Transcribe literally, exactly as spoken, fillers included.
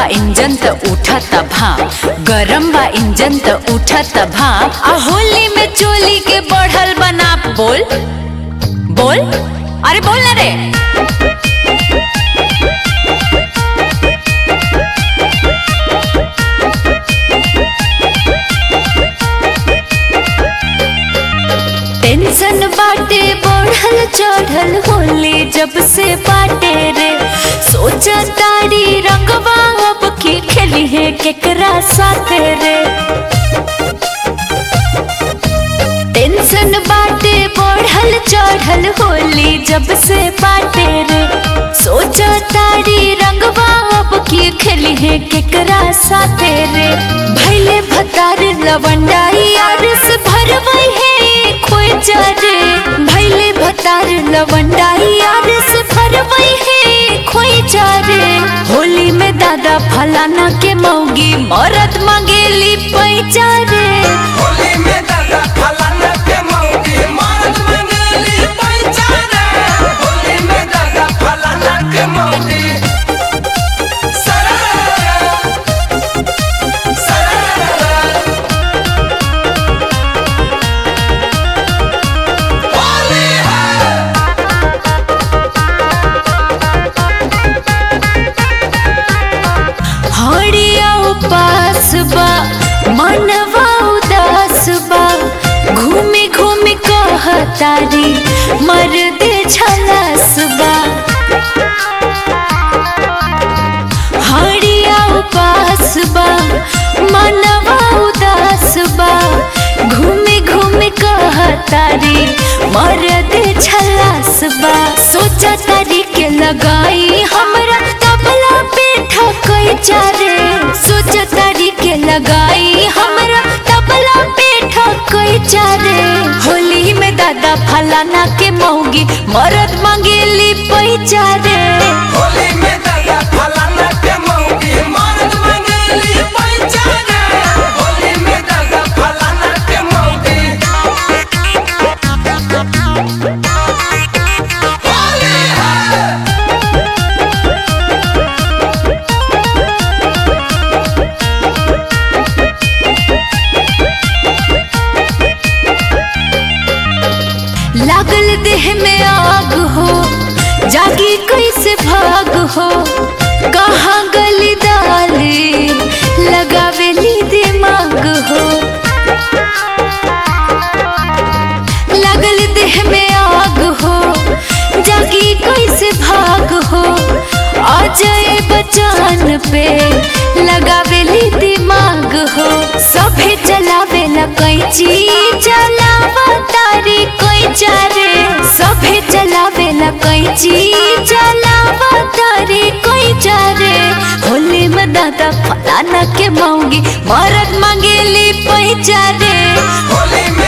Engine त उठत भाप गरम बा इंजन त उठत भाप आ होली में चोली के बढ़ल बना बोल बोल अरे बोल ना रे। टेंशन बाटे बढ़ल चढ़ल होली जब से बाटे रे सोचा तारी रंगवा अब की खेली है केकरा साथे रे। टेंशन बाटे बढ़ल चढ़ल होली जब से बाटे रे सोचा तारी रंगवा अब की खेली है केकरा साथे रे। भैले भतार लवंडाई यार से भरवई है खोए चारे भैले भतार लवंडाई यार से भरवई है खोए चारे। होली में दादा फलाना के मौगी मरद मंगेली पैचारे होली में दादा फलाना के मौगी मरद मंगेली पैचारे होली में दादा फलाना के मौगी उपास बा मनवा उदास बा घूमी घूमी कहतारी मर्दे झलस बा। हरिया उपास बा मनवा उदास बा घूमी घूमी कहतारी मर्दे झलस बा। सोचा तारी के लगाई हमरा तबला पे ठकई चारे सोचा तारी के लगाई हमरा तबला पे ठकई चारे। होली में दादा फलाना के मौगी मरद मंगेली पैचारे होली में दादा फलाना के मौगी मरद मंगेली पैचारे होली में दादा फलाना के मौगी होली है। लागल देह में आग हो जागी कैसे भाग हो कहाँ गली डाली लगावेली दिमाग हो। लागल देह में आग हो जागी कैसे भाग हो अजय बच्चन पे लगावेली दिमाग हो। सभे चलावेला कैची चलावा तारी कोई चारे सभे चलावेला कैची चलावा तारी कोई चारे। होली में दादा फलाना के मौगी मरद मंगेली पैचारे होली में